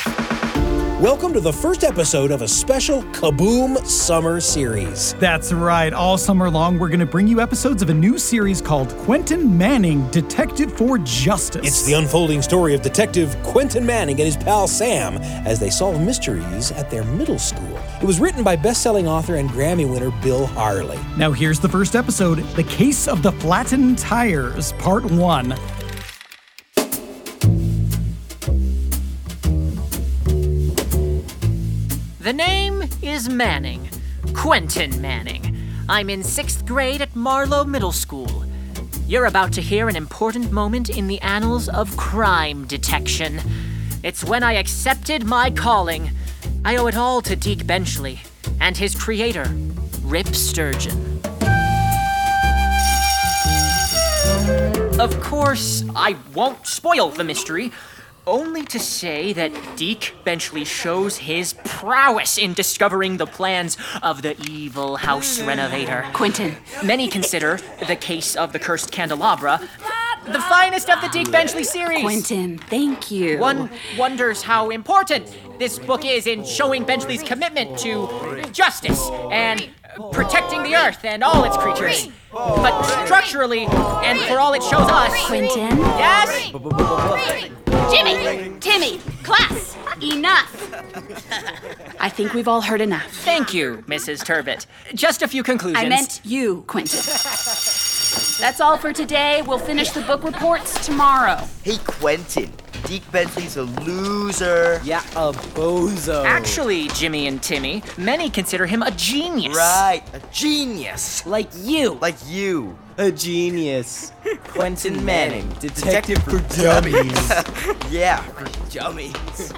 Welcome to the first episode of a special Kaboom Summer Series. That's right. All summer long, we're going to bring you episodes of a new series called Quentin Manning, Detective for Justice. It's the unfolding story of Detective Quentin Manning and his pal Sam as they solve mysteries at their middle school. It was written by best-selling author and Grammy winner Bill Harley. Now here's the first episode, The Case of the Flattened Tires, Part 1. The name is Manning, Quentin Manning. I'm in 6th grade at Marlowe Middle School. You're about to hear an important moment in the annals of crime detection. It's when I accepted my calling. I owe it all to Deke Benchley and his creator, Rip Sturgeon. Of course, I won't spoil the mystery, only to say that Deke Benchley shows his prowess in discovering the plans of the evil house renovator. Quentin. Many consider the case of the cursed candelabra the finest of the Deke Benchley series. Quentin, thank you. One wonders how important this book is in showing Benchley's commitment to justice and protecting the earth and all its creatures. But structurally, and for all it shows us... Quentin? Yes? Jimmy! Timmy! Class! Enough! I think we've all heard enough. Thank you, Mrs. Turbot. Just a few conclusions. I meant you, Quentin. That's all for today. We'll finish the book reports tomorrow. Hey, Quentin. Deke Benchley's a loser. Yeah, a bozo. Actually, Jimmy and Timmy, many consider him a genius. Right, a genius. Like you. Like you. A genius. Quentin Manning, Detective for Dummies. Yeah, for dummies.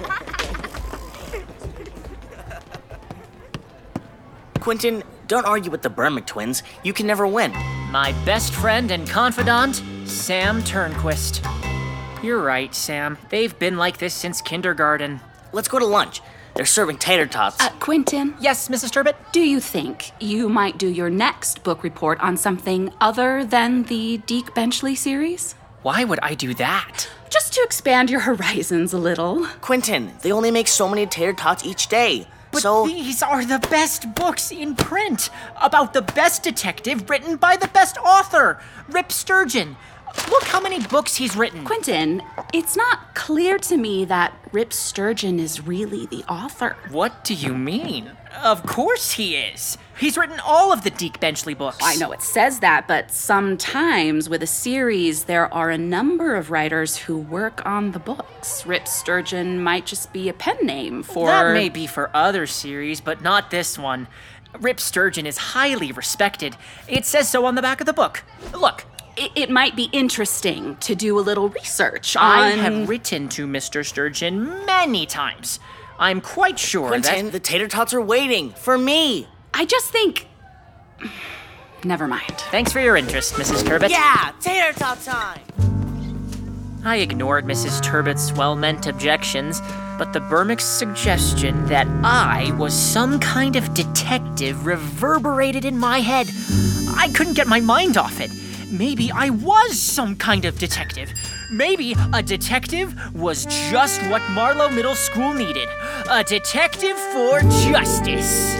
Quentin, don't argue with the Burmick twins. You can never win. My best friend and confidant, Sam Turnquist. You're right, Sam. They've been like this since kindergarten. Let's go to lunch. They're serving tater tots. Quentin? Yes, Mrs. Turbot? Do you think you might do your next book report on something other than the Deke Benchley series? Why would I do that? Just to expand your horizons a little. Quentin, they only make so many tater tots each day. But these are the best books in print about the best detective written by the best author, Rip Sturgeon. Look how many books he's written. Quentin, it's not clear to me that Rip Sturgeon is really the author. What do you mean? Of course he is. He's written all of the Deke Benchley books. I know it says that, but sometimes with a series, there are a number of writers who work on the books. Rip Sturgeon might just be a pen name for... That may be for other series, but not this one. Rip Sturgeon is highly respected. It says so on the back of the book. Look. It might be interesting to do a little research on... I have written to Mr. Sturgeon many times. I'm quite sure Quentin, the tater tots are waiting for me. I just think... Never mind. Thanks for your interest, Mrs. Turbot. Yeah, tater tot time. I ignored Mrs. Turbot's well-meant objections, but the Burmick's suggestion that I was some kind of detective reverberated in my head. I couldn't get my mind off it. Maybe I was some kind of detective. Maybe a detective was just what Marlowe Middle School needed. A detective for justice.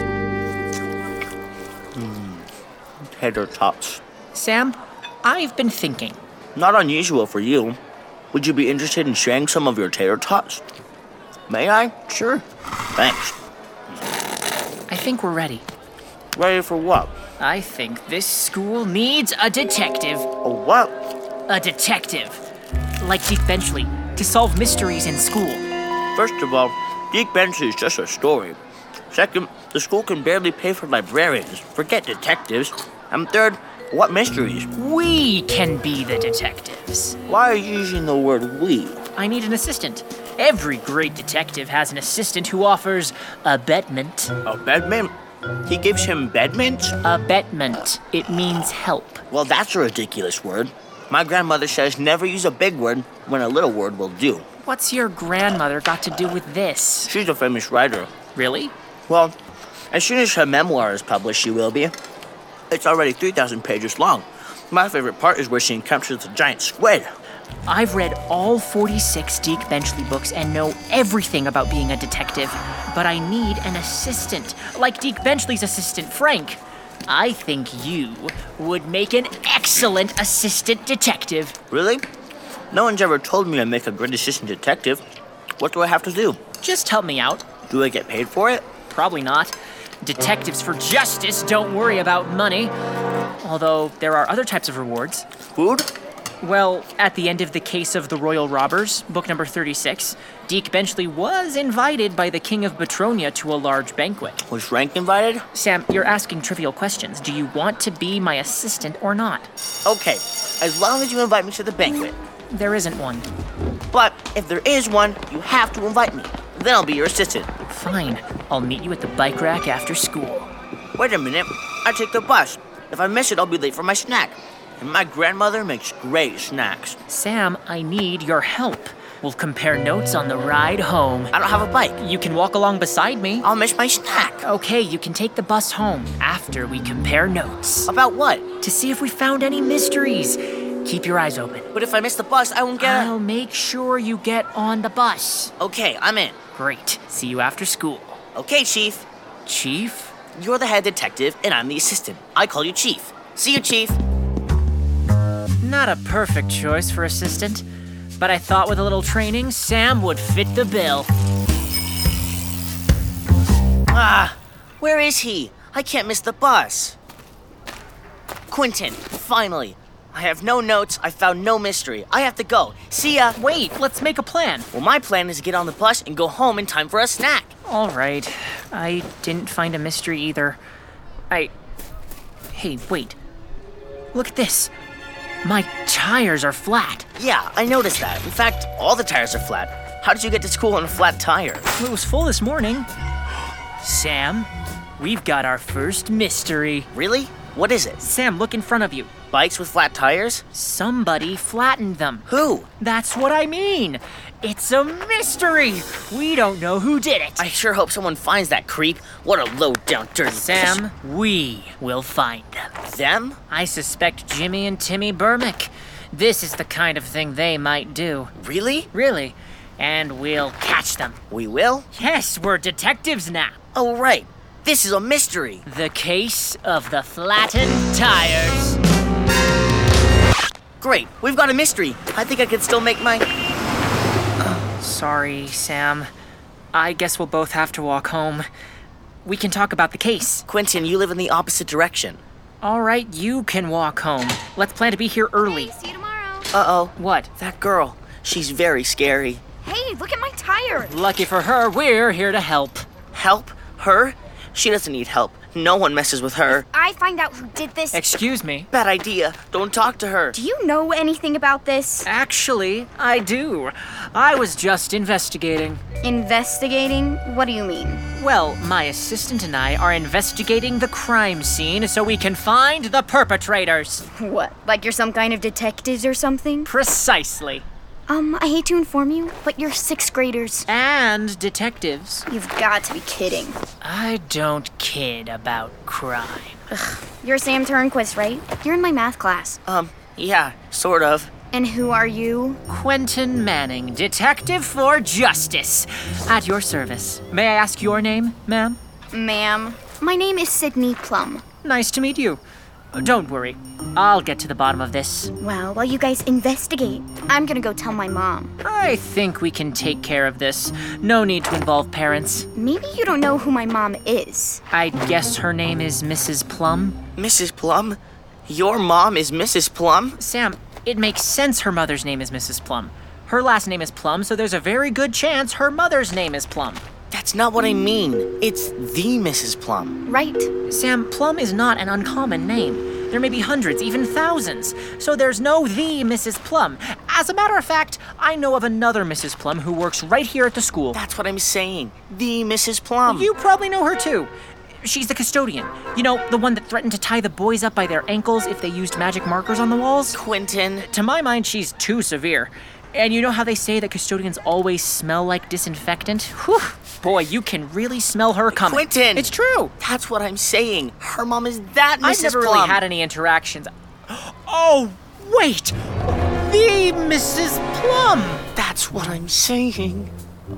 Tater tots. Sam, I've been thinking. Not unusual for you. Would you be interested in sharing some of your tater tots? May I? Sure. Thanks. I think we're ready. Ready for what? I think this school needs a detective. A what? A detective. Like Deke Benchley, to solve mysteries in school. First of all, Deke Benchley is just a story. Second, the school can barely pay for librarians. Forget detectives. And third, what mysteries? We can be the detectives. Why are you using the word we? I need an assistant. Every great detective has an assistant who offers abetment. Abetment? He gives him bedment? Abetment. It means help. Well, that's a ridiculous word. My grandmother says never use a big word when a little word will do. What's your grandmother got to do with this? She's a famous writer. Really? Well, as soon as her memoir is published, she will be. It's already 3,000 pages long. My favorite part is where she encounters the giant squid. I've read all 46 Deke Benchley books and know everything about being a detective, but I need an assistant, like Deke Benchley's assistant, Frank. I think you would make an excellent assistant detective. Really? No one's ever told me I make a great assistant detective. What do I have to do? Just help me out. Do I get paid for it? Probably not. Detectives for Justice don't worry about money. Although there are other types of rewards. Food? Well, at the end of The Case of the Royal Robbers, book number 36, Deke Benchley was invited by the King of Betronia to a large banquet. Was Frank invited? Sam, you're asking trivial questions. Do you want to be my assistant or not? Okay, as long as you invite me to the banquet. There isn't one. But if there is one, you have to invite me. Then I'll be your assistant. Fine. I'll meet you at the bike rack after school. Wait a minute. I take the bus. If I miss it, I'll be late for my snack. And my grandmother makes great snacks. Sam, I need your help. We'll compare notes on the ride home. I don't have a bike. You can walk along beside me. I'll miss my snack. Okay, you can take the bus home after we compare notes. About what? To see if we found any mysteries. Keep your eyes open. But if I miss the bus, I won't get I'll make sure you get on the bus. Okay, I'm in. Great. See you after school. Okay, Chief. Chief? You're the head detective, and I'm the assistant. I call you Chief. See you, Chief. Not a perfect choice for assistant, but I thought with a little training, Sam would fit the bill. Where is he? I can't miss the bus. Quentin, finally. I have no notes, I found no mystery. I have to go. See ya. Wait, let's make a plan. Well, my plan is to get on the bus and go home in time for a snack. All right. I didn't find a mystery either. Hey, wait. Look at this. My tires are flat. Yeah, I noticed that. In fact, all the tires are flat. How did you get to school on a flat tire? It was full this morning. Sam, we've got our first mystery. Really? What is it? Sam, look in front of you. Bikes with flat tires? Somebody flattened them. Who? That's what I mean. It's a mystery. We don't know who did it. I sure hope someone finds that creep. What a low-down, dirty Sam, we will find them. Them? I suspect Jimmy and Timmy Burmick. This is the kind of thing they might do. Really? Really. And we'll catch them. We will? Yes, we're detectives now. Oh, right. This is a mystery. The case of the flattened tires. Great, we've got a mystery. I think I could still make my... Sorry, Sam. I guess we'll both have to walk home. We can talk about the case. Quentin, you live in the opposite direction. All right, you can walk home. Let's plan to be here early. Hey, see you tomorrow. Uh-oh. What? That girl. She's very scary. Hey, look at my tire. Lucky for her, we're here to help. Help? Her? She doesn't need help. No one messes with her. I find out who did this. Excuse me. Bad idea. Don't talk to her. Do you know anything about this? Actually, I do. I was just investigating. Investigating? What do you mean? Well, my assistant and I are investigating the crime scene so we can find the perpetrators. What? Like you're some kind of detectives or something? Precisely. I hate to inform you, but you're 6th graders. And detectives. You've got to be kidding. I don't kid about crime. You're Sam Turnquist, right? You're in my math class. Yeah, sort of. And who are you? Quentin Manning, Detective for Justice. At your service. May I ask your name, ma'am? Ma'am. My name is Sydney Plum. Nice to meet you. Don't worry. I'll get to the bottom of this. Well, while you guys investigate, I'm gonna go tell my mom. I think we can take care of this. No need to involve parents. Maybe you don't know who my mom is. I guess her name is Mrs. Plum? Mrs. Plum? Your mom is Mrs. Plum? Sam, it makes sense her mother's name is Mrs. Plum. Her last name is Plum, so there's a very good chance her mother's name is Plum. That's not what I mean. It's the Mrs. Plum. Right. Sam, Plum is not an uncommon name. There may be hundreds, even thousands. So there's no the Mrs. Plum. As a matter of fact, I know of another Mrs. Plum who works right here at the school. That's what I'm saying. The Mrs. Plum. You probably know her too. She's the custodian. You know, the one that threatened to tie the boys up by their ankles if they used magic markers on the walls? Quentin. To my mind, she's too severe. And you know how they say that custodians always smell like disinfectant? Whew. Boy, you can really smell her coming. Quentin! It's true. That's what I'm saying. Her mom is that Mrs. I've never Plum. really had any interactions. Oh, wait! The Mrs. Plum! That's what I'm saying.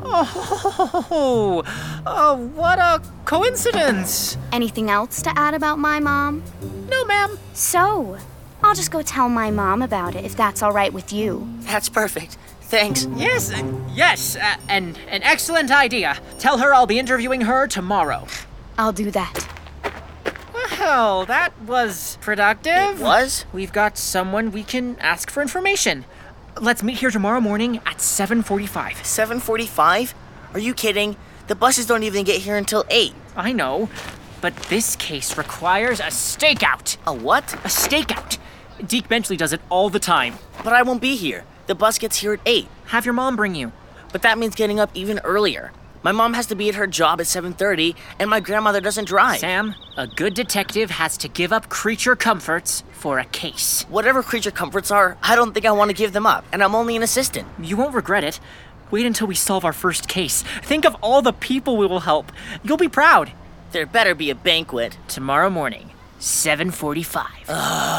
Oh, what a coincidence. Anything else to add about my mom? No, ma'am. So, I'll just go tell my mom about it if that's all right with you. That's perfect. Thanks. Yes, an excellent idea. Tell her I'll be interviewing her tomorrow. I'll do that. Well, that was productive. It was? We've got someone we can ask for information. Let's meet here tomorrow morning at 7:45. 7:45? Are you kidding? The buses don't even get here until 8. I know, but this case requires a stakeout. A what? A stakeout. Deke Benchley does it all the time. But I won't be here. The bus gets here at 8. Have your mom bring you. But that means getting up even earlier. My mom has to be at her job at 7:30, and my grandmother doesn't drive. Sam, a good detective has to give up creature comforts for a case. Whatever creature comforts are, I don't think I want to give them up, and I'm only an assistant. You won't regret it. Wait until we solve our first case. Think of all the people we will help. You'll be proud. There better be a banquet. Tomorrow morning, 7:45.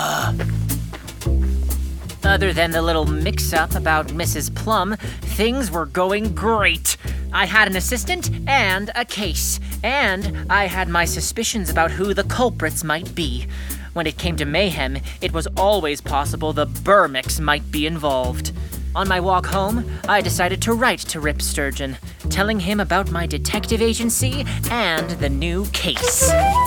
Other than the little mix-up about Mrs. Plum, things were going great. I had an assistant and a case, and I had my suspicions about who the culprits might be. When it came to mayhem, it was always possible the Burmicks might be involved. On my walk home, I decided to write to Rip Sturgeon, telling him about my detective agency and the new case.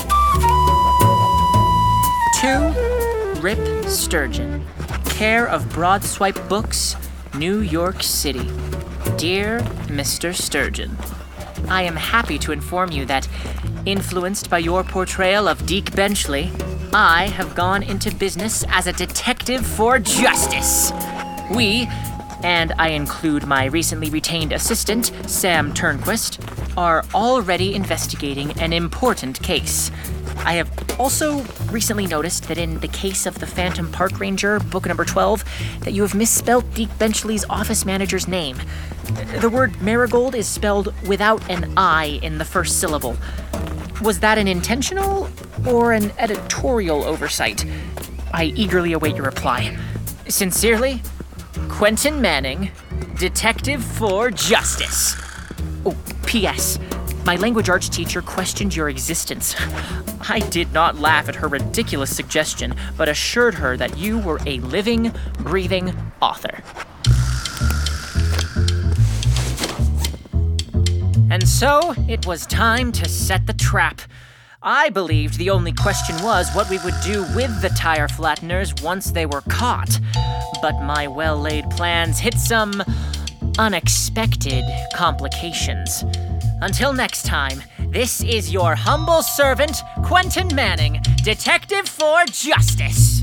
To Rip Sturgeon, care of Broadswipe Books, New York City. Dear Mr. Sturgeon, I am happy to inform you that, influenced by your portrayal of Deke Benchley, I have gone into business as a detective for justice. We, and I include my recently retained assistant, Sam Turnquist, are already investigating an important case. I have also recently noticed that in the case of the Phantom Park Ranger, book number 12, that you have misspelled Deke Benchley's office manager's name. The word marigold is spelled without an I in the first syllable. Was that an intentional or an editorial oversight? I eagerly await your reply. Sincerely, Quentin Manning, Detective for Justice. Oh, P.S. My language arts teacher questioned your existence. I did not laugh at her ridiculous suggestion, but assured her that you were a living, breathing author. And so, it was time to set the trap. I believed the only question was what we would do with the tire flatteners once they were caught. But my well-laid plans hit some unexpected complications. Until next time, this is your humble servant, Quentin Manning, Detective for Justice.